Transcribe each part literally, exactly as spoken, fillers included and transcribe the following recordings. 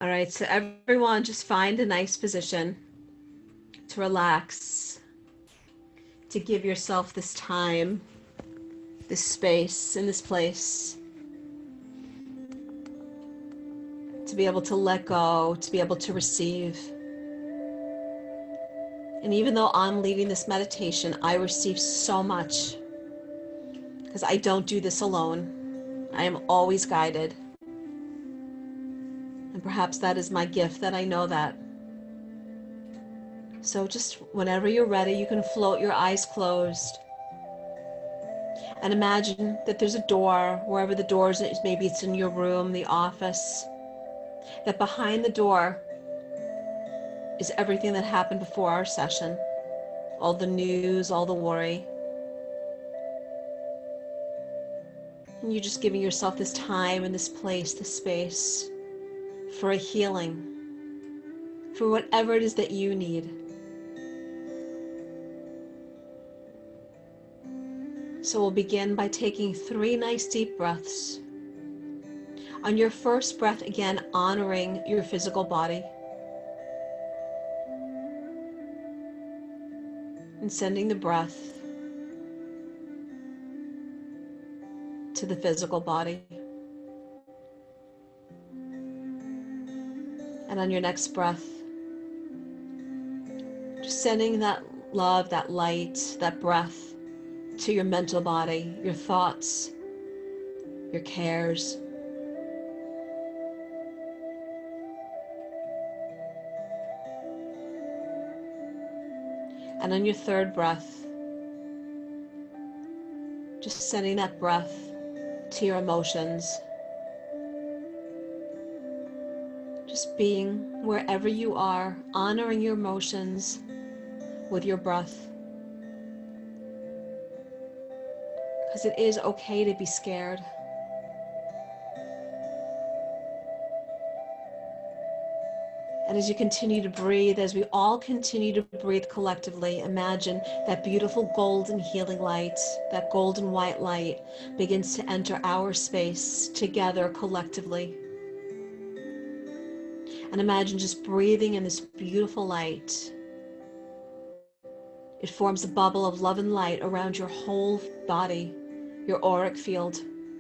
All right, so everyone just find a nice position to relax, to give yourself this time, this space, in this place, to be able to let go, to be able to receive. And even though I'm leading this meditation, I receive so much because I don't do this alone. I am always guided. And perhaps that is my gift, that I know that. So just whenever you're ready, you can float your eyes closed. And imagine that there's a door, wherever the door is, maybe it's in your room, the office, that behind the door is everything that happened before our session, all the news, all the worry. And you're just giving yourself this time and this place, this space for a healing, for whatever it is that you need. So we'll begin by taking three nice deep breaths. On your first breath, again, honoring your physical body and sending the breath to the physical body. And on your next breath, just sending that love, that light, that breath to your mental body, your thoughts, your cares. And on your third breath, just sending that breath to your emotions. Just being wherever you are, honoring your emotions with your breath. Because it is okay to be scared. And as you continue to breathe, as we all continue to breathe collectively, imagine that beautiful golden healing light, that golden white light begins to enter our space together collectively. And imagine just breathing in this beautiful light. It forms a bubble of love and light around your whole body, your auric field.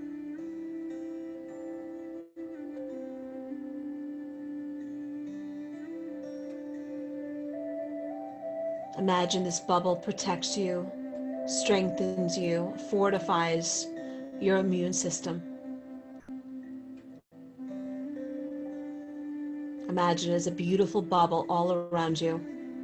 Imagine this bubble protects you, strengthens you, fortifies your immune system. Imagine it as a beautiful bubble all around you.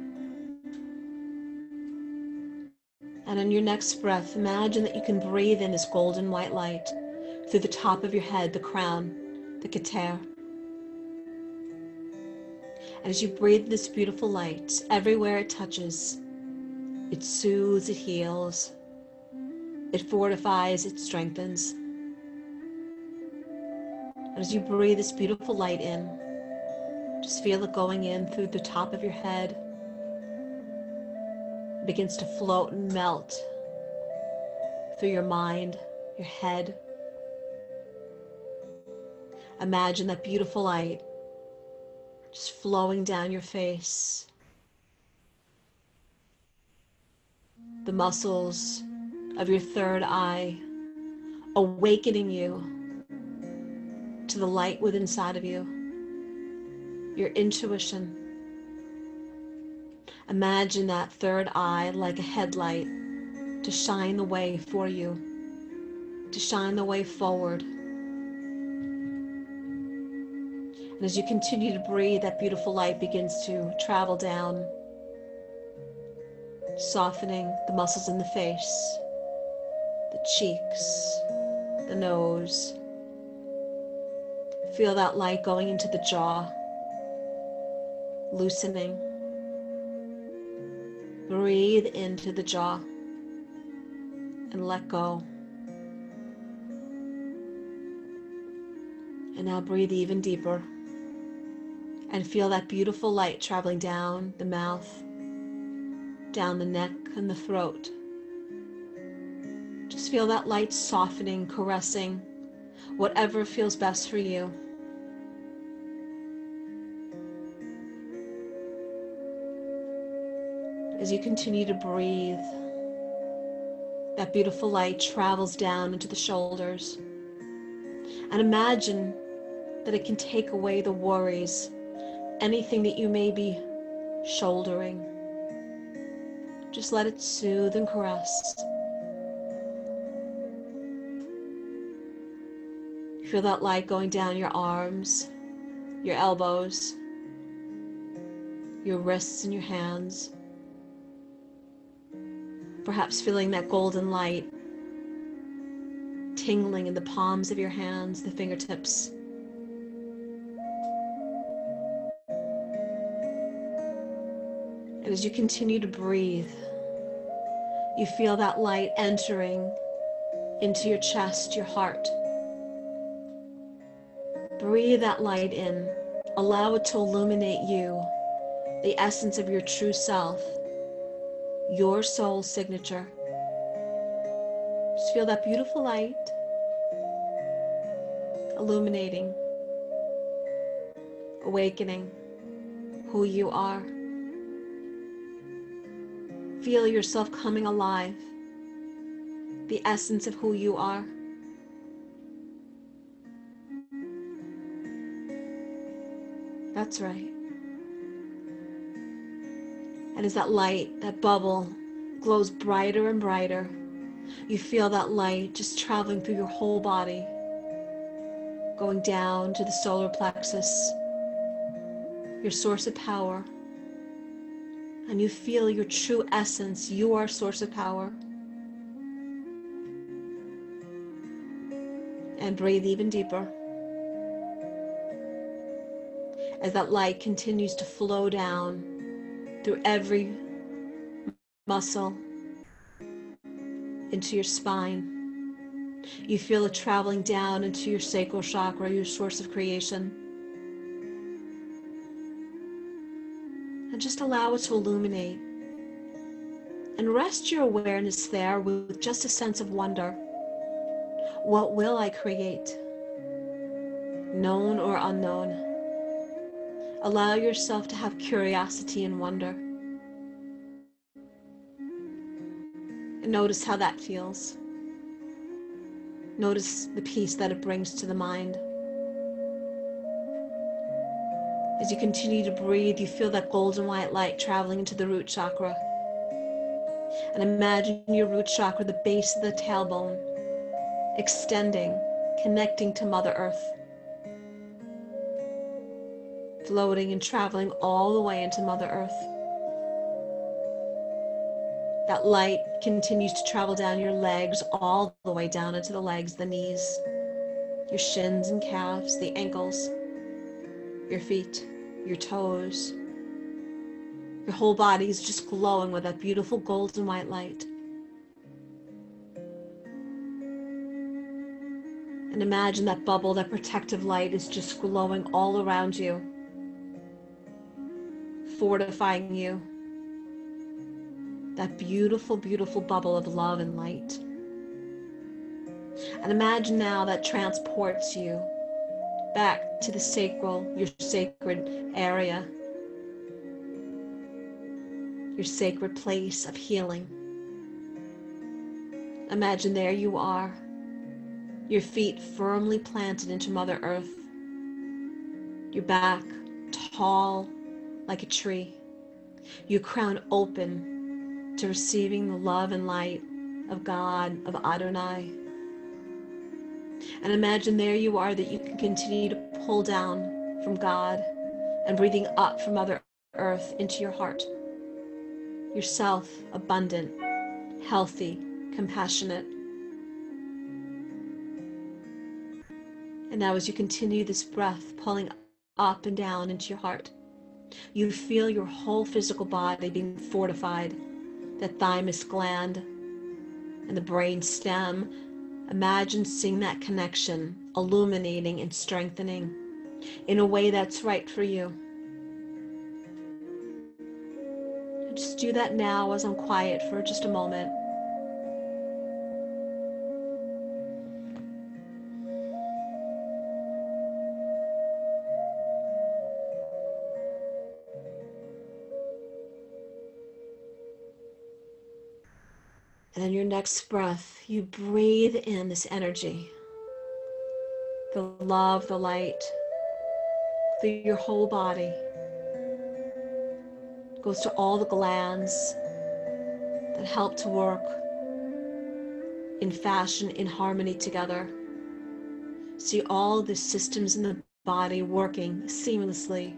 And on your next breath, imagine that you can breathe in this golden white light through the top of your head, the crown, the keter. And as you breathe this beautiful light, everywhere it touches, it soothes, it heals, it fortifies, it strengthens. And as you breathe this beautiful light in, just feel it going in through the top of your head. It begins to float and melt through your mind, your head. Imagine that beautiful light just flowing down your face, the muscles of your third eye, awakening you to the light within inside of you, your intuition. Imagine that third eye like a headlight to shine the way for you, to shine the way forward. And as you continue to breathe, that beautiful light begins to travel down, softening the muscles in the face, the cheeks, the nose. Feel that light going into the jaw, loosening. Breathe into the jaw and let go. And now breathe even deeper. And feel that beautiful light traveling down the mouth, down the neck and the throat. Just feel that light softening, caressing, whatever feels best for you. As you continue to breathe, that beautiful light travels down into the shoulders. And imagine that it can take away the worries, anything that you may be shouldering. Just let it soothe and caress. Feel that light going down your arms, your elbows, your wrists and your hands. Perhaps feeling that golden light tingling in the palms of your hands, the fingertips. And as you continue to breathe, you feel that light entering into your chest, your heart. Breathe that light in. Allow it to illuminate you, the essence of your true self, your soul signature. Just feel that beautiful light illuminating, awakening who you are. Feel yourself coming alive, the essence of who you are. That's right. And as that light, that bubble, glows brighter and brighter, you feel that light just traveling through your whole body, going down to the solar plexus, your source of power. And you feel your true essence, you are source of power. And breathe even deeper. As that light continues to flow down through every muscle into your spine. You feel it traveling down into your sacral chakra, your source of creation. And just allow it to illuminate. And rest your awareness there with just a sense of wonder. What will I create? Known or unknown? Allow yourself to have curiosity and wonder. And notice how that feels. Notice the peace that it brings to the mind. As you continue to breathe, you feel that golden white light traveling into the root chakra. And imagine your root chakra, the base of the tailbone, extending, connecting to Mother Earth, floating and traveling all the way into Mother Earth. That light continues to travel down your legs, all the way down into the legs, the knees, your shins and calves, the ankles, your feet, your toes. Your whole body is just glowing with that beautiful golden white light. And imagine that bubble, that protective light is just glowing all around you, fortifying you. That beautiful, beautiful bubble of love and light. And imagine now that transports you back to the sacral, your sacred area, your sacred place of healing. Imagine there you are, your feet firmly planted into Mother Earth, your back tall like a tree, your crown open to receiving the love and light of God, of Adonai. And imagine there you are, that you can continue to pull down from God and breathing up from Mother Earth into your heart. Yourself abundant, healthy, compassionate. And now as you continue this breath, pulling up and down into your heart, you feel your whole physical body being fortified, that thymus gland and the brain stem. Imagine seeing that connection illuminating and strengthening in a way that's right for you. Just do that now as I'm quiet for just a moment. And on your next breath, you breathe in this energy, the love, the light, through your whole body. It goes to all the glands that help to work in fashion, in harmony together. See all the systems in the body working seamlessly.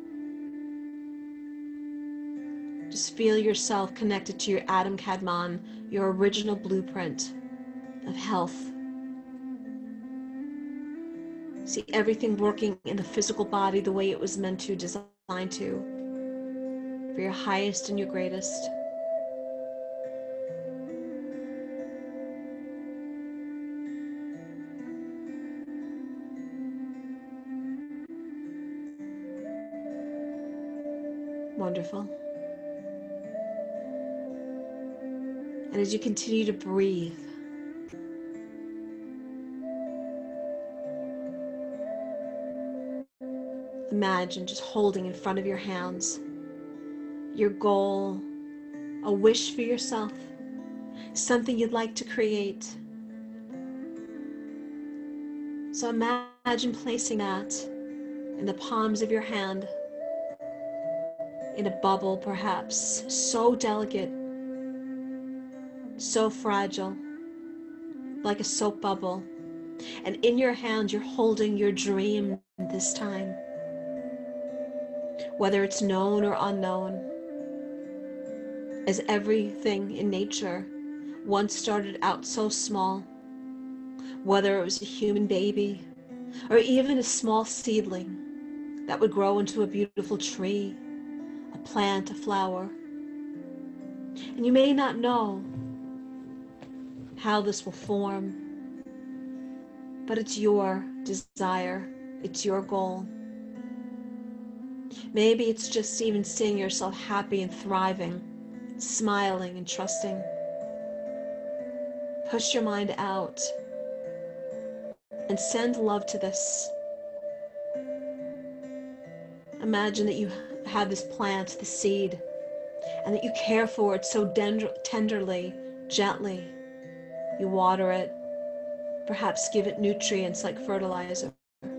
Just feel yourself connected to your Adam Kadmon, your original blueprint of health. See everything working in the physical body the way it was meant to, designed to, for your highest and your greatest. Wonderful. And as you continue to breathe, imagine just holding in front of your hands your goal, a wish for yourself, something you'd like to create. So imagine placing that in the palms of your hand, in a bubble perhaps, so delicate, so fragile, like a soap bubble. And in your hand, you're holding your dream this time, whether it's known or unknown. As everything in nature once started out so small, whether it was a human baby or even a small seedling that would grow into a beautiful tree, a plant, a flower. And you may not know how this will form, but it's your desire, it's your goal. Maybe it's just even seeing yourself happy and thriving, smiling and trusting. Push your mind out and send love to this. Imagine that you have this plant, the seed, and that you care for it so tenderly, gently. You water it, perhaps give it nutrients like fertilizer.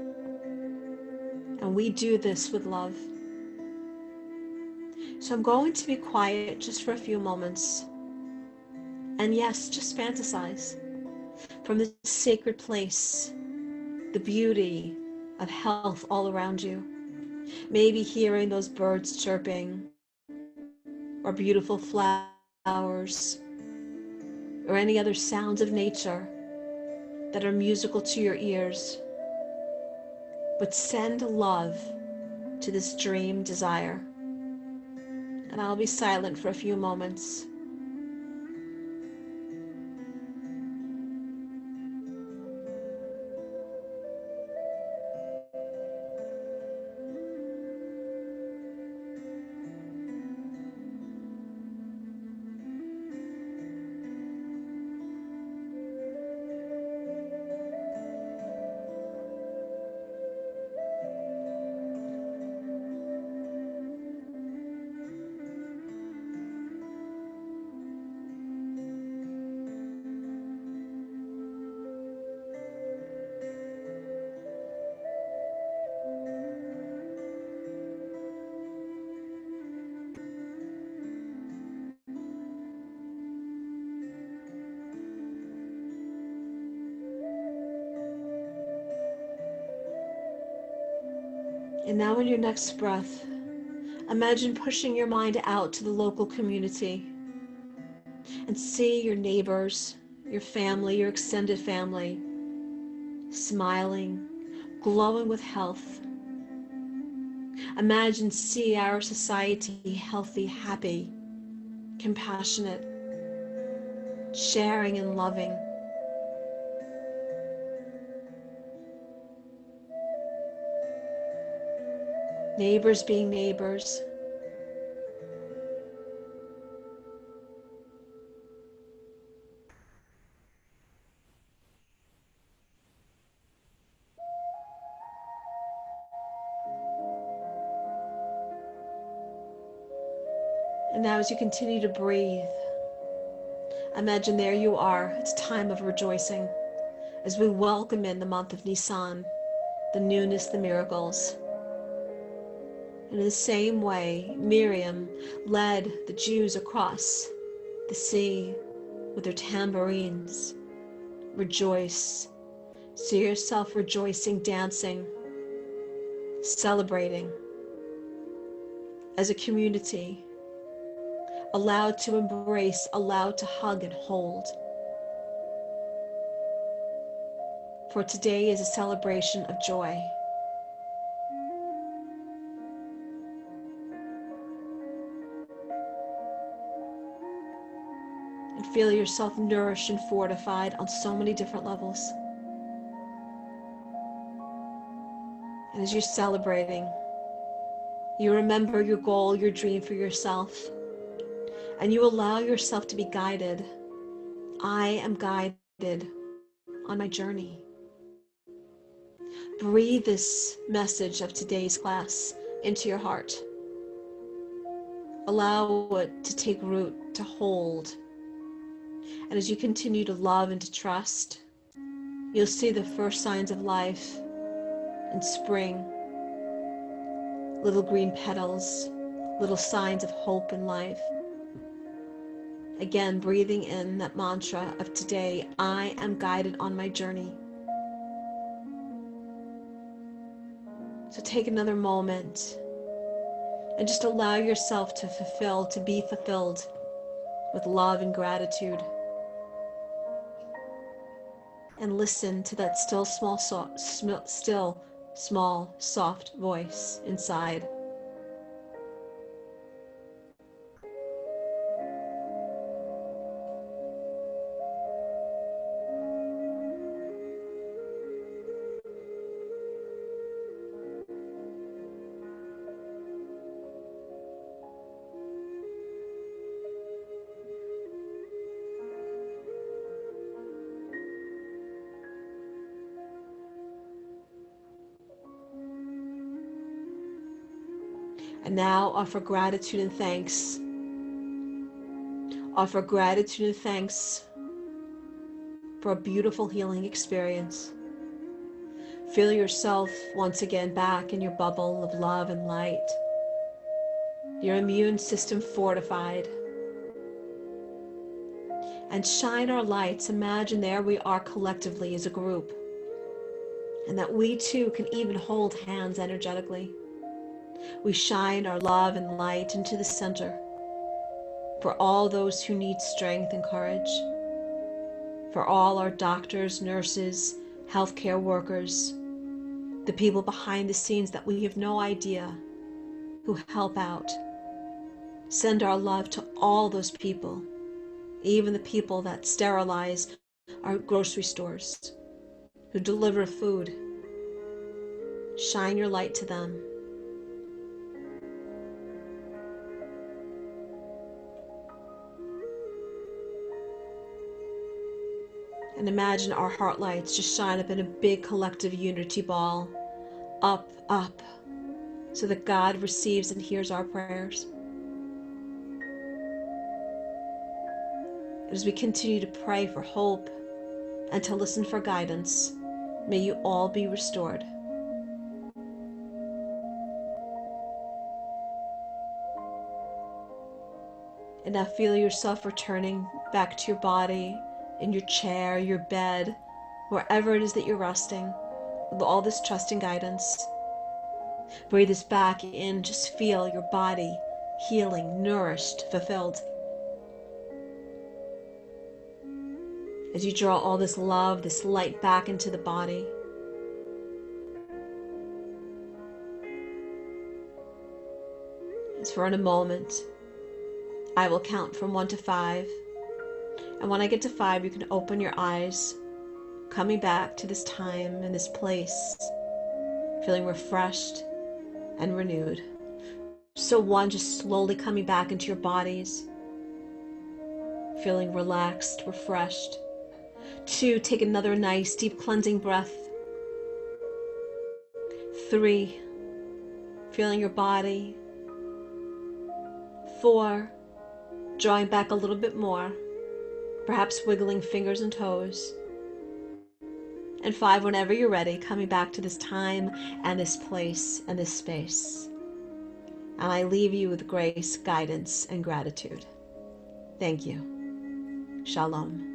And we do this with love. So I'm going to be quiet just for a few moments. And yes, just fantasize from this sacred place, the beauty of health all around you. Maybe hearing those birds chirping, or beautiful flowers, or any other sounds of nature that are musical to your ears. But send love to this dream desire. And I'll be silent for a few moments. And now in your next breath, imagine pushing your mind out to the local community and see your neighbors, your family, your extended family, smiling, glowing with health. Imagine see our society healthy, happy, compassionate, sharing and loving. Neighbors being neighbors. And now as you continue to breathe, Imagine there you are. It's a time of rejoicing as we welcome in the month of Nisan, the newness, the miracles. And in the same way, Miriam led the Jews across the sea with their tambourines. Rejoice. See yourself rejoicing, dancing, celebrating as a community, allowed to embrace, allowed to hug and hold. For today is a celebration of joy. And feel yourself nourished and fortified on so many different levels. And as you're celebrating, you remember your goal, your dream for yourself, and you allow yourself to be guided. I am guided on my journey. Breathe this message of today's class into your heart. Allow it to take root, to hold. And as you continue to love and to trust, you'll see the first signs of life in spring. Little green petals, little signs of hope and life. Again, breathing in that mantra of today, I am guided on my journey. So take another moment and just allow yourself to fulfill, to be fulfilled with love and gratitude. And listen to that still small, so, sm- still small, soft voice inside. And now offer gratitude and thanks. Offer gratitude and thanks for a beautiful healing experience. Feel yourself once again back in your bubble of love and light. Your immune system fortified. And shine our lights. Imagine there we are collectively as a group. And that we too can even hold hands energetically. We shine our love and light into the center for all those who need strength and courage, for all our doctors, nurses, healthcare workers, the people behind the scenes that we have no idea who help out. Send our love to all those people, even the people that sterilize our grocery stores, who deliver food. Shine your light to them. And imagine our heart lights just shine up in a big collective unity ball, up, up, so that God receives and hears our prayers. As we continue to pray for hope and to listen for guidance, may you all be restored. And now feel yourself returning back to your body, in your chair, your bed, wherever it is that you're resting, with all this trust and guidance. Breathe this back in. Just feel your body healing, nourished, fulfilled. As you draw all this love, this light back into the body. As for in a moment, I will count from one to five. And when I get to five, you can open your eyes, coming back to this time and this place, feeling refreshed and renewed. So one, just slowly coming back into your bodies, feeling relaxed, refreshed. Two, take another nice deep cleansing breath. Three, feeling your body. Four, drawing back a little bit more. perhaps wiggling fingers and toes. And five, whenever you're ready, coming back to this time and this place and this space. And I leave you with grace, guidance, and gratitude. Thank you. Shalom.